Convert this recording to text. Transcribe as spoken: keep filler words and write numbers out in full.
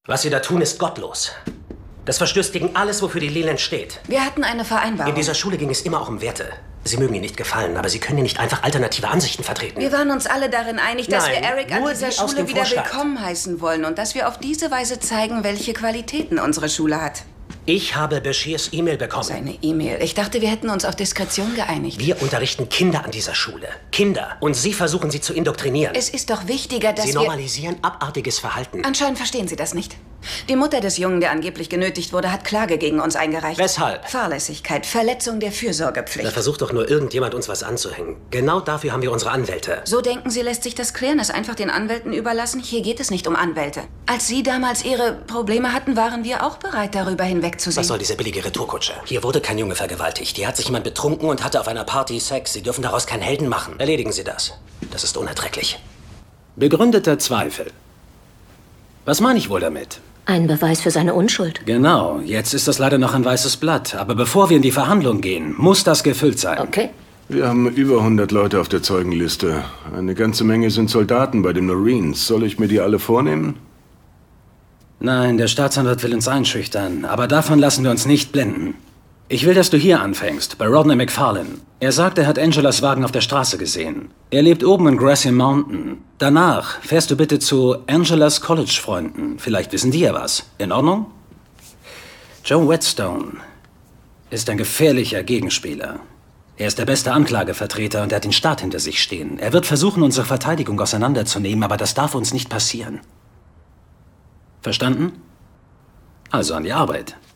Was Sie da tun, ist gottlos. Das verstößt gegen alles, wofür die Leland steht. Wir hatten eine Vereinbarung. In dieser Schule ging es immer auch um Werte. Sie mögen Ihnen nicht gefallen, aber Sie können ja nicht einfach alternative Ansichten vertreten. Wir waren uns alle darin einig, dass Nein, wir Eric an nur dieser die aus Schule dem wieder Vorstand. willkommen heißen wollen und dass wir auf diese Weise zeigen, welche Qualitäten unsere Schule hat. Ich habe Bashirs E-Mail bekommen. Seine E-Mail. Ich dachte, wir hätten uns auf Diskretion geeinigt. Wir unterrichten Kinder an dieser Schule. Kinder. Und Sie versuchen, sie zu indoktrinieren. Es ist doch wichtiger, dass Sie wir... normalisieren abartiges Verhalten. Anscheinend verstehen Sie das nicht. Die Mutter des Jungen, der angeblich genötigt wurde, hat Klage gegen uns eingereicht. Weshalb? Fahrlässigkeit, Verletzung der Da Fürsorgepflicht. versucht doch nur irgendjemand, uns was anzuhängen. Genau dafür haben wir unsere Anwälte. So denken Sie, lässt sich das klären, es einfach den Anwälten überlassen? Hier geht es nicht um Anwälte. Als Sie damals Ihre Probleme hatten, waren wir auch bereit, darüber hinwegzusehen. Was soll diese billige Retourkutsche? Hier wurde kein Junge vergewaltigt. Hier hat sich jemand betrunken und hatte auf einer Party Sex. Sie dürfen daraus keinen Helden machen. Erledigen Sie das. Das ist unerträglich. Begründeter Zweifel. Was meine ich wohl damit? Ein Beweis für seine Unschuld. Genau. Jetzt ist das leider noch ein weißes Blatt. Aber bevor wir in die Verhandlung gehen, muss das gefüllt sein. Okay. Wir haben über hundert Leute auf der Zeugenliste. Eine ganze Menge sind Soldaten bei den Marines. Soll ich mir die alle vornehmen? Nein, der Staatsanwalt will uns einschüchtern. Aber davon lassen wir uns nicht blenden. Ich will, dass du hier anfängst, bei Rodney McFarlane. Er sagt, er hat Angelas Wagen auf der Straße gesehen. Er lebt oben in Grassy Mountain. Danach fährst du bitte zu Angelas College-Freunden. Vielleicht wissen die ja was. In Ordnung? Joe Whetstone ist ein gefährlicher Gegenspieler. Er ist der beste Anklagevertreter und er hat den Staat hinter sich stehen. Er wird versuchen, unsere Verteidigung auseinanderzunehmen, aber das darf uns nicht passieren. Verstanden? Also an die Arbeit.